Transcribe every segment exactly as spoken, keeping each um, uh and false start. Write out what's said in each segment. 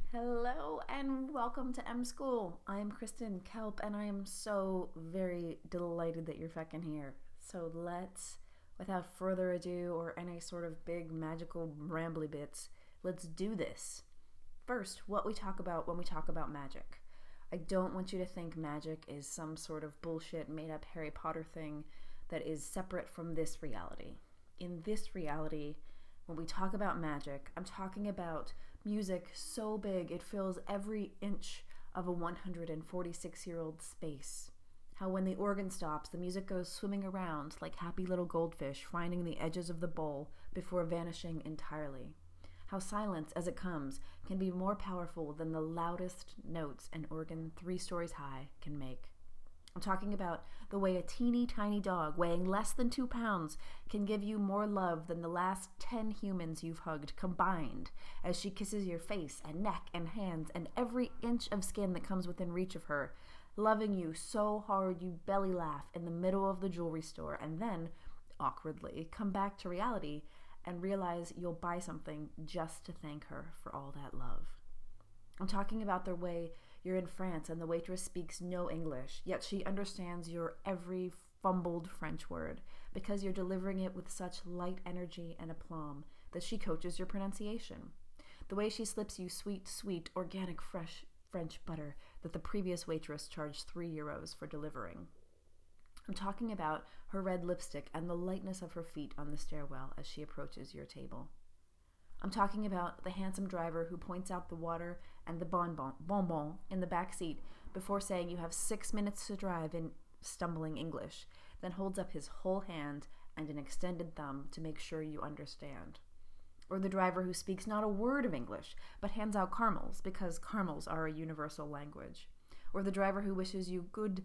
Hello and welcome to M School. I'm Kristen Kelp and I am so very delighted that you're fucking here. So let's, without further ado or any sort of big magical rambly bits, let's do this. First, what we talk about when we talk about magic. I don't want you to think magic is some sort of bullshit made up Harry Potter thing that is separate from this reality. In this reality, when we talk about magic, I'm talking about music so big it fills every inch of a one hundred forty-six year old space. How when the organ stops, the music goes swimming around like happy little goldfish finding the edges of the bowl before vanishing entirely. How silence, as it comes, can be more powerful than the loudest notes an organ three stories high can make. I'm talking about the way a teeny tiny dog weighing less than two pounds can give you more love than the last ten humans you've hugged combined as she kisses your face and neck and hands and every inch of skin that comes within reach of her, loving you so hard you belly laugh in the middle of the jewelry store and then, awkwardly, come back to reality and realize you'll buy something just to thank her for all that love. I'm talking about the way you're in France and the waitress speaks no English, yet she understands your every fumbled French word because you're delivering it with such light energy and aplomb that she coaches your pronunciation. The way she slips you sweet, sweet, organic, fresh French butter that the previous waitress charged three euros for delivering. I'm talking about her red lipstick and the lightness of her feet on the stairwell as she approaches your table. I'm talking about the handsome driver who points out the water and the bonbon, bonbon in the back seat before saying you have six minutes to drive in stumbling English, then holds up his whole hand and an extended thumb to make sure you understand. Or the driver who speaks not a word of English, but hands out caramels because caramels are a universal language. Or the driver who wishes you good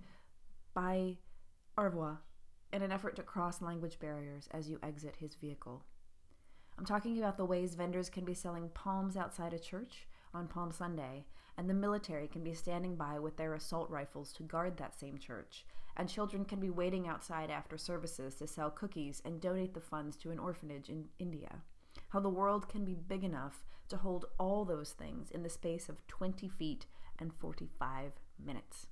bye, au revoir, in an effort to cross language barriers as you exit his vehicle. I'm talking about the ways vendors can be selling palms outside a church on Palm Sunday, and the military can be standing by with their assault rifles to guard that same church, and children can be waiting outside after services to sell cookies and donate the funds to an orphanage in India. How the world can be big enough to hold all those things in the space of twenty feet and forty-five minutes.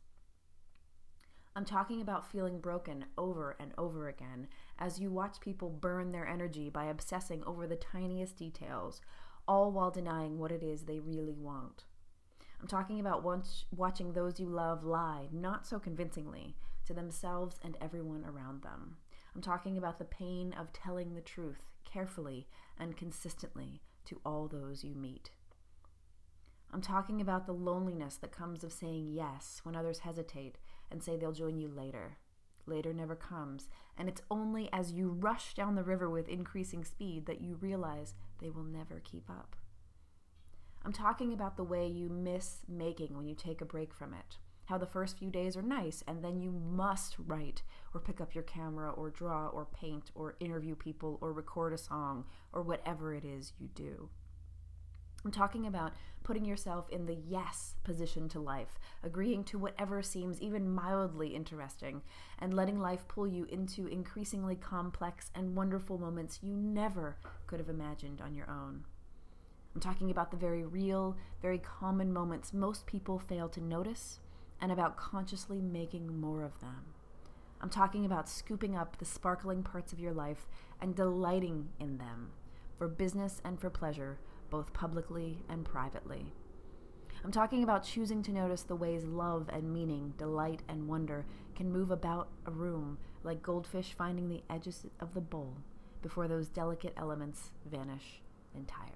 I'm talking about feeling broken over and over again as you watch people burn their energy by obsessing over the tiniest details, all while denying what it is they really want. I'm talking about once watching those you love lie, not so convincingly, to themselves and everyone around them. I'm talking about the pain of telling the truth carefully and consistently to all those you meet. I'm talking about the loneliness that comes of saying yes when others hesitate and say they'll join you later. Later never comes, and it's only as you rush down the river with increasing speed that you realize they will never keep up. I'm talking about the way you miss making when you take a break from it. How the first few days are nice, and then you must write, or pick up your camera, or draw, or paint, or interview people, or record a song, or whatever it is you do. I'm talking about putting yourself in the yes position to life, agreeing to whatever seems even mildly interesting, and letting life pull you into increasingly complex and wonderful moments you never could have imagined on your own. I'm talking about the very real, very common moments most people fail to notice, and about consciously making more of them. I'm talking about scooping up the sparkling parts of your life and delighting in them, for business and for pleasure, both publicly and privately. I'm talking about choosing to notice the ways love and meaning, delight and wonder can move about a room like goldfish finding the edges of the bowl before those delicate elements vanish entirely.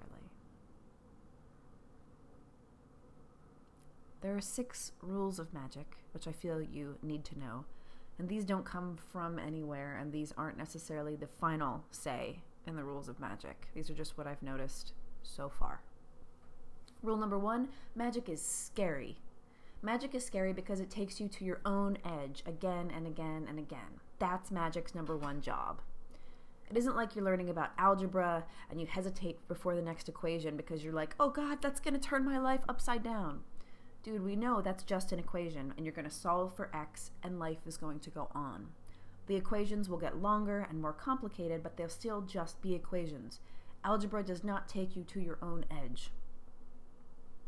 There are six rules of magic, which I feel you need to know, and these don't come from anywhere, and these aren't necessarily the final say in the rules of magic. These are just what I've noticed so far. Rule number one, magic is scary. Magic is scary because it takes you to your own edge again and again and again. That's magic's number one job. It isn't like you're learning about algebra and you hesitate before the next equation because you're like, oh God, that's going to turn my life upside down. Dude, we know that's just an equation and you're going to solve for X and life is going to go on. The equations will get longer and more complicated, but they'll still just be equations. Algebra does not take you to your own edge.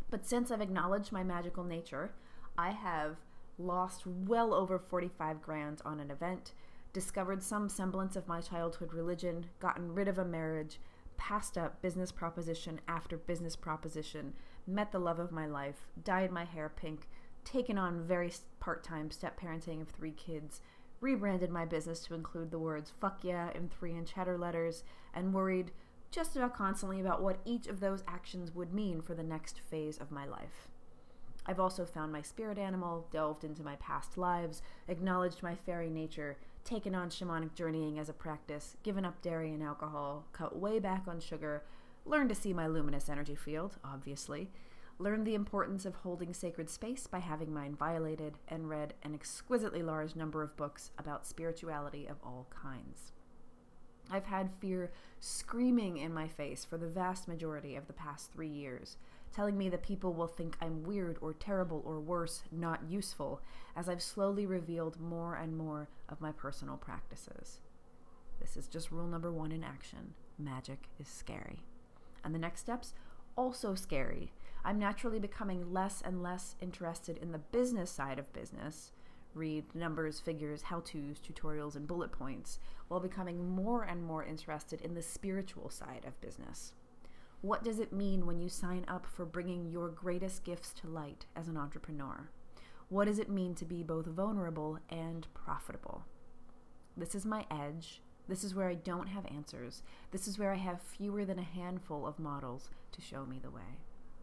But since I've acknowledged my magical nature, I have lost well over forty-five grand on an event, discovered some semblance of my childhood religion, gotten rid of a marriage, passed up business proposition after business proposition, met the love of my life, dyed my hair pink, taken on very part-time step-parenting of three kids, rebranded my business to include the words fuck yeah in three-inch header letters, and worried just about constantly about what each of those actions would mean for the next phase of my life. I've also found my spirit animal, delved into my past lives, acknowledged my fairy nature, taken on shamanic journeying as a practice, given up dairy and alcohol, cut way back on sugar, learned to see my luminous energy field, obviously, learned the importance of holding sacred space by having mine violated, and read an exquisitely large number of books about spirituality of all kinds. I've had fear screaming in my face for the vast majority of the past three years, telling me that people will think I'm weird or terrible or worse, not useful, as I've slowly revealed more and more of my personal practices. This is just rule number one in action. Magic is scary. And the next steps, also scary. I'm naturally becoming less and less interested in the business side of business, read numbers, figures, how-tos, tutorials, and bullet points, while becoming more and more interested in the spiritual side of business. What does it mean when you sign up for bringing your greatest gifts to light as an entrepreneur? What does it mean to be both vulnerable and profitable? This is my edge. This is where I don't have answers. This is where I have fewer than a handful of models to show me the way.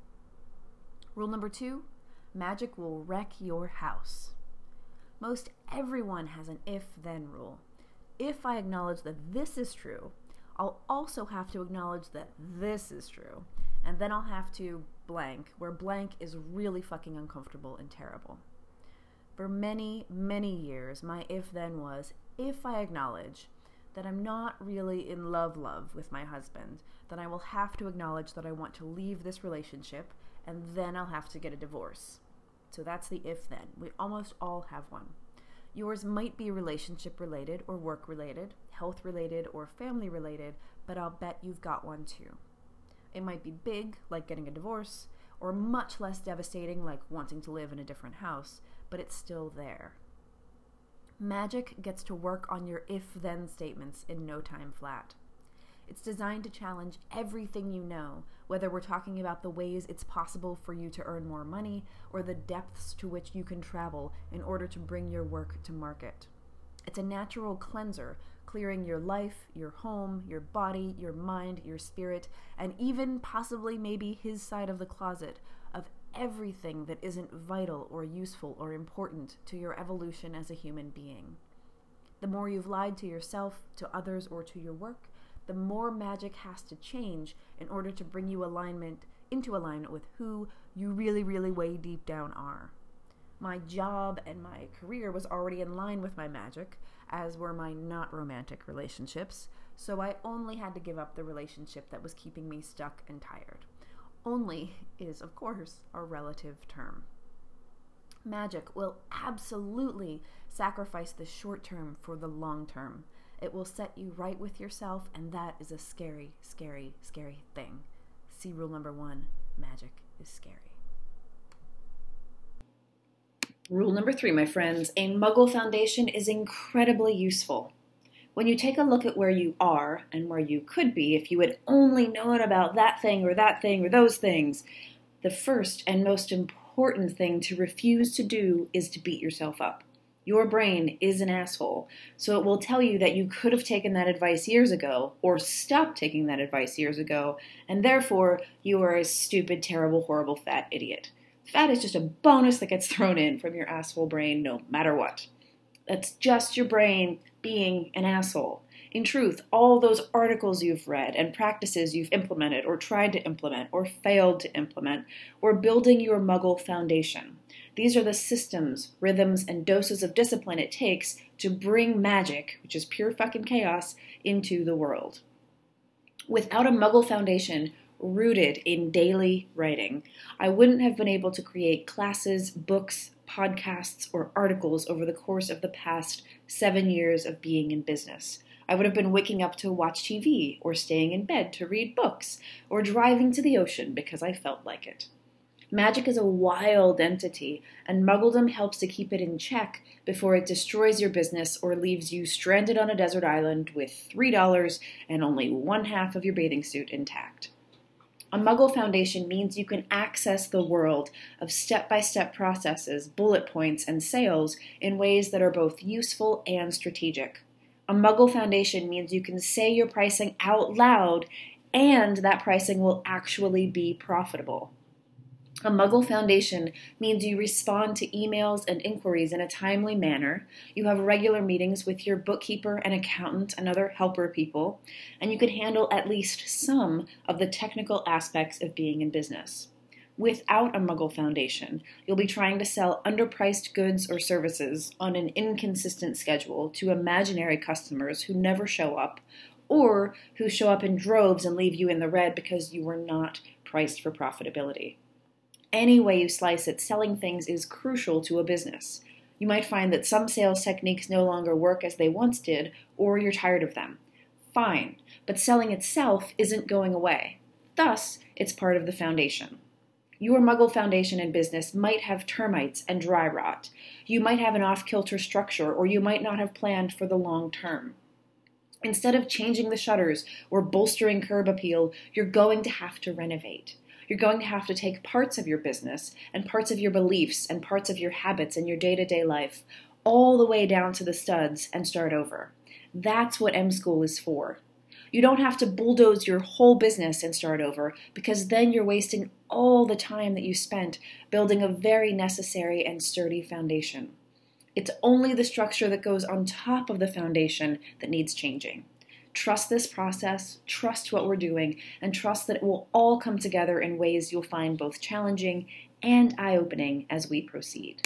Rule number two, magic will wreck your house. Most everyone has an if-then rule. If I acknowledge that this is true, I'll also have to acknowledge that this is true, and then I'll have to blank, where blank is really fucking uncomfortable and terrible. For many, many years, my if-then was, if I acknowledge that I'm not really in love-love with my husband, then I will have to acknowledge that I want to leave this relationship, and then I'll have to get a divorce. So that's the if-then. We almost all have one. Yours might be relationship-related or work-related, health-related or family-related, but I'll bet you've got one too. It might be big, like getting a divorce, or much less devastating, like wanting to live in a different house, but it's still there. Magic gets to work on your if-then statements in no time flat. It's designed to challenge everything you know, whether we're talking about the ways it's possible for you to earn more money or the depths to which you can travel in order to bring your work to market. It's a natural cleanser, clearing your life, your home, your body, your mind, your spirit, and even possibly maybe his side of the closet of everything that isn't vital or useful or important to your evolution as a human being. The more you've lied to yourself, to others, or to your work, the more magic has to change in order to bring you alignment into alignment with who you really, really way deep down are. My job and my career was already in line with my magic, as were my not romantic relationships, so I only had to give up the relationship that was keeping me stuck and tired. Only is, of course, a relative term. Magic will absolutely sacrifice the short term for the long term. It will set you right with yourself, and that is a scary, scary, scary thing. See rule number one, magic is scary. Rule number three, my friends, a Muggle foundation is incredibly useful. When you take a look at where you are and where you could be if you had only known about that thing or that thing or those things, the first and most important thing to refuse to do is to beat yourself up. Your brain is an asshole, so it will tell you that you could have taken that advice years ago, or stopped taking that advice years ago, and therefore you are a stupid, terrible, horrible, fat idiot. Fat is just a bonus that gets thrown in from your asshole brain no matter what. That's just your brain being an asshole. In truth, all those articles you've read and practices you've implemented or tried to implement or failed to implement were building your Muggle foundation. These are the systems, rhythms, and doses of discipline it takes to bring magic, which is pure fucking chaos, into the world. Without a Muggle foundation rooted in daily writing, I wouldn't have been able to create classes, books, podcasts, or articles over the course of the past seven years of being in business. I would have been waking up to watch T V, or staying in bed to read books, or driving to the ocean because I felt like it. Magic is a wild entity, and muggledom helps to keep it in check before it destroys your business or leaves you stranded on a desert island with three dollars and only one half of your bathing suit intact. A Muggle Foundation means you can access the world of step-by-step processes, bullet points, and sales in ways that are both useful and strategic. A Muggle Foundation means you can say your pricing out loud and that pricing will actually be profitable. A Muggle Foundation means you respond to emails and inquiries in a timely manner, you have regular meetings with your bookkeeper and accountant and other helper people, and you can handle at least some of the technical aspects of being in business. Without a Muggle Foundation, you'll be trying to sell underpriced goods or services on an inconsistent schedule to imaginary customers who never show up, or who show up in droves and leave you in the red because you were not priced for profitability. Any way you slice it, selling things is crucial to a business. You might find that some sales techniques no longer work as they once did, or you're tired of them. Fine, but selling itself isn't going away. Thus, it's part of the foundation. Your Muggle Foundation in business might have termites and dry rot. You might have an off-kilter structure, or you might not have planned for the long term. Instead of changing the shutters or bolstering curb appeal, you're going to have to renovate. You're going to have to take parts of your business and parts of your beliefs and parts of your habits and your day-to-day life all the way down to the studs and start over. That's what M-School is for. You don't have to bulldoze your whole business and start over, because then you're wasting all the time that you spent building a very necessary and sturdy foundation. It's only the structure that goes on top of the foundation that needs changing. Trust this process, trust what we're doing, and trust that it will all come together in ways you'll find both challenging and eye-opening as we proceed.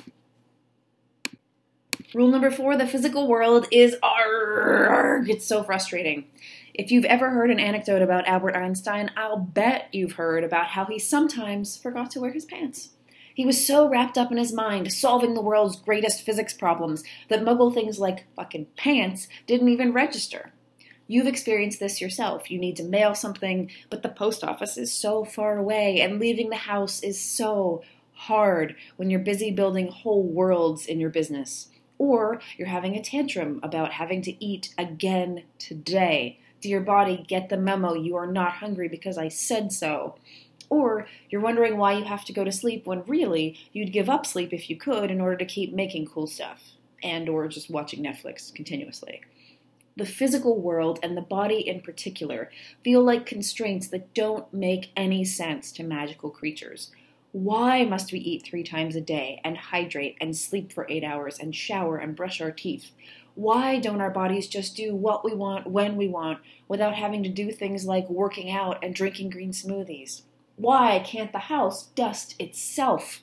Rule number four, the physical world is arg. It's so frustrating. If you've ever heard an anecdote about Albert Einstein, I'll bet you've heard about how he sometimes forgot to wear his pants. He was so wrapped up in his mind, solving the world's greatest physics problems, that Muggle things like fucking pants didn't even register. You've experienced this yourself. You need to mail something, but the post office is so far away, and leaving the house is so hard when you're busy building whole worlds in your business. Or you're having a tantrum about having to eat again today. Dear body, get the memo. You are not hungry because I said so. Or you're wondering why you have to go to sleep when really you'd give up sleep if you could in order to keep making cool stuff, and or just watching Netflix continuously. The physical world, and the body in particular, feel like constraints that don't make any sense to magical creatures. Why must we eat three times a day, and hydrate, and sleep for eight hours, and shower, and brush our teeth? Why don't our bodies just do what we want, when we want, without having to do things like working out and drinking green smoothies? Why can't the house dust itself?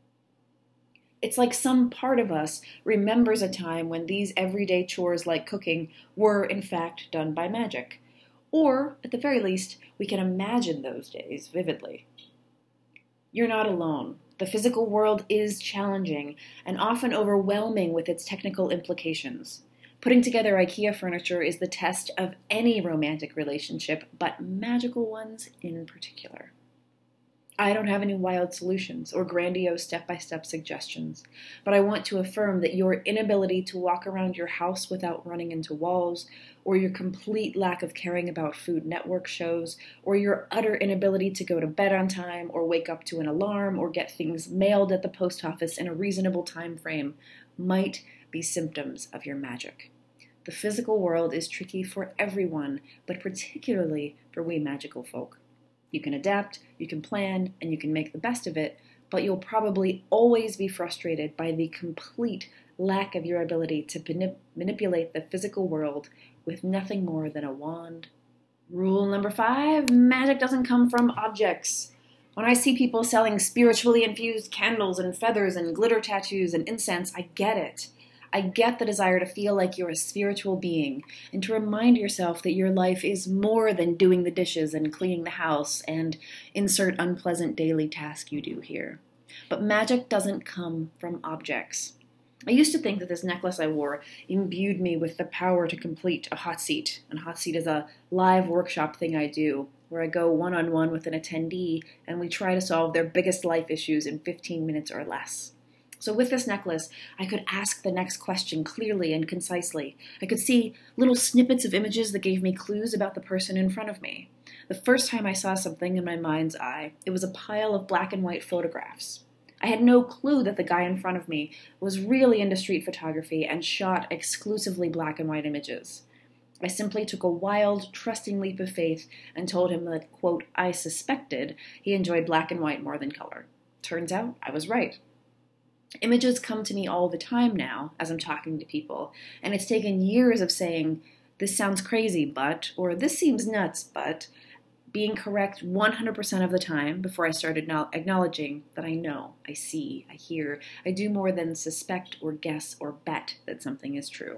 It's like some part of us remembers a time when these everyday chores like cooking were, in fact, done by magic. Or, at the very least, we can imagine those days vividly. You're not alone. The physical world is challenging and often overwhelming with its technical implications. Putting together IKEA furniture is the test of any romantic relationship, but magical ones in particular. I don't have any wild solutions or grandiose step-by-step suggestions, but I want to affirm that your inability to walk around your house without running into walls, or your complete lack of caring about Food Network shows, or your utter inability to go to bed on time, or wake up to an alarm, or get things mailed at the post office in a reasonable time frame might be symptoms of your magic. The physical world is tricky for everyone, but particularly for we magical folk. You can adapt, you can plan, and you can make the best of it, but you'll probably always be frustrated by the complete lack of your ability to manip- manipulate the physical world with nothing more than a wand. Rule number five, magic doesn't come from objects. When I see people selling spiritually infused candles and feathers and glitter tattoos and incense, I get it. I get the desire to feel like you're a spiritual being and to remind yourself that your life is more than doing the dishes and cleaning the house and insert unpleasant daily task you do here. But magic doesn't come from objects. I used to think that this necklace I wore imbued me with the power to complete a hot seat. And hot seat is a live workshop thing I do where I go one-on-one with an attendee and we try to solve their biggest life issues in fifteen minutes or less. So with this necklace, I could ask the next question clearly and concisely. I could see little snippets of images that gave me clues about the person in front of me. The first time I saw something in my mind's eye, it was a pile of black and white photographs. I had no clue that the guy in front of me was really into street photography and shot exclusively black and white images. I simply took a wild, trusting leap of faith and told him that, quote, I suspected he enjoyed black and white more than color. Turns out I was right. Images come to me all the time now as I'm talking to people, and it's taken years of saying, this sounds crazy, but, or this seems nuts, but, being correct one hundred percent of the time before I started acknowledging that I know, I see, I hear, I do more than suspect or guess or bet that something is true.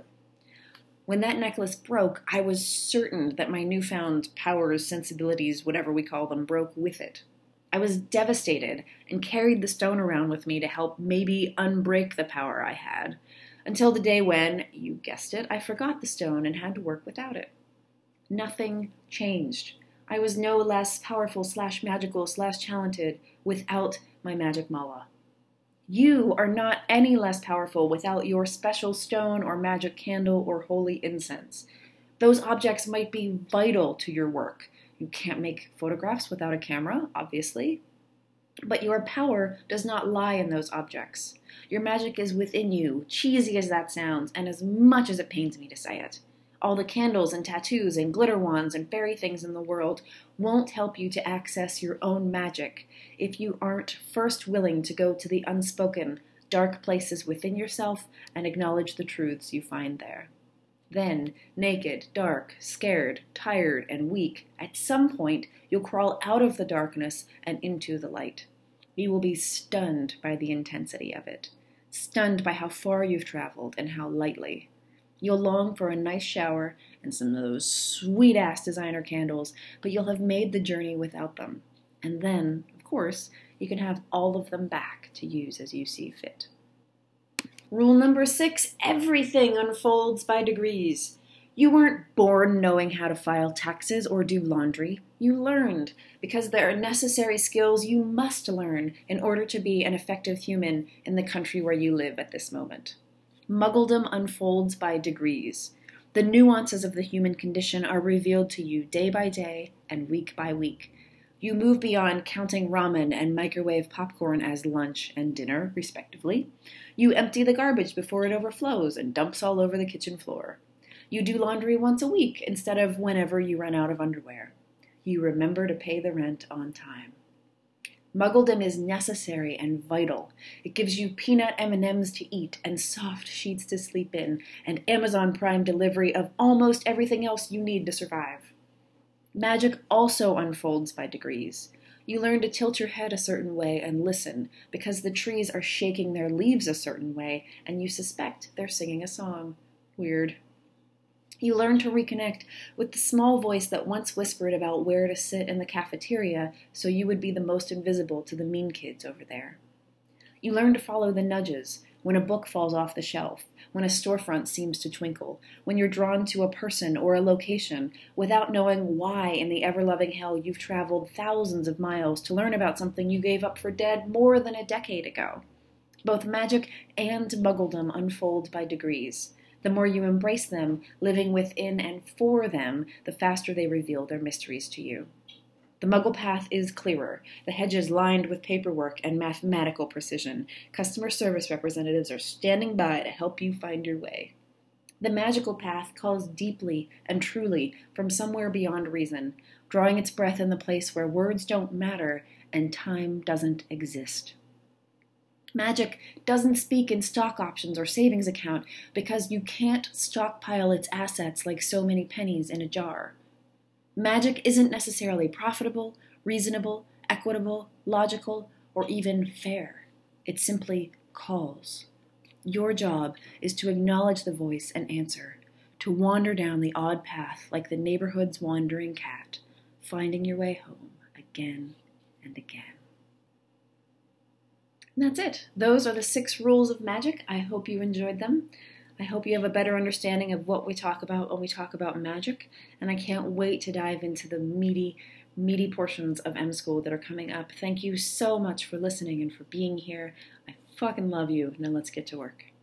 When that necklace broke, I was certain that my newfound powers, sensibilities, whatever we call them, broke with it. I was devastated and carried the stone around with me to help maybe unbreak the power I had, until the day when, you guessed it, I forgot the stone and had to work without it. Nothing changed. I was no less powerful slash magical slash talented without my magic mala. You are not any less powerful without your special stone or magic candle or holy incense. Those objects might be vital to your work. You can't make photographs without a camera, obviously. But your power does not lie in those objects. Your magic is within you, cheesy as that sounds, and as much as it pains me to say it. All the candles and tattoos and glitter wands and fairy things in the world won't help you to access your own magic if you aren't first willing to go to the unspoken, dark places within yourself and acknowledge the truths you find there. Then, naked, dark, scared, tired, and weak, at some point you'll crawl out of the darkness and into the light. You will be stunned by the intensity of it, stunned by how far you've traveled and how lightly. You'll long for a nice shower and some of those sweet-ass designer candles, but you'll have made the journey without them. And then, of course, you can have all of them back to use as you see fit. Rule number six, everything unfolds by degrees. You weren't born knowing how to file taxes or do laundry. You learned, because there are necessary skills you must learn in order to be an effective human in the country where you live at this moment. Muggledom unfolds by degrees. The nuances of the human condition are revealed to you day by day and week by week. You move beyond counting ramen and microwave popcorn as lunch and dinner, respectively. You empty the garbage before it overflows and dumps all over the kitchen floor. You do laundry once a week instead of whenever you run out of underwear. You remember to pay the rent on time. Muggledom is necessary and vital. It gives you peanut M and M's to eat and soft sheets to sleep in and Amazon Prime delivery of almost everything else you need to survive. Magic also unfolds by degrees. You learn to tilt your head a certain way and listen because the trees are shaking their leaves a certain way and you suspect they're singing a song. Weird. You learn to reconnect with the small voice that once whispered about where to sit in the cafeteria so you would be the most invisible to the mean kids over there. You learn to follow the nudges when a book falls off the shelf, when a storefront seems to twinkle, when you're drawn to a person or a location without knowing why in the ever-loving hell you've traveled thousands of miles to learn about something you gave up for dead more than a decade ago. Both magic and muggledom unfold by degrees. The more you embrace them, living within and for them, the faster they reveal their mysteries to you. The Muggle path is clearer, the hedges lined with paperwork and mathematical precision. Customer service representatives are standing by to help you find your way. The magical path calls deeply and truly from somewhere beyond reason, drawing its breath in the place where words don't matter and time doesn't exist. Magic doesn't speak in stock options or savings account because you can't stockpile its assets like so many pennies in a jar. Magic isn't necessarily profitable, reasonable, equitable, logical, or even fair. It simply calls. Your job is to acknowledge the voice and answer, to wander down the odd path like the neighborhood's wandering cat, finding your way home again and again. And that's it. Those are the six rules of magic. I hope you enjoyed them. I hope you have a better understanding of what we talk about when we talk about magic, and I can't wait to dive into the meaty, meaty portions of M School that are coming up. Thank you so much for listening and for being here. I fucking love you. Now let's get to work.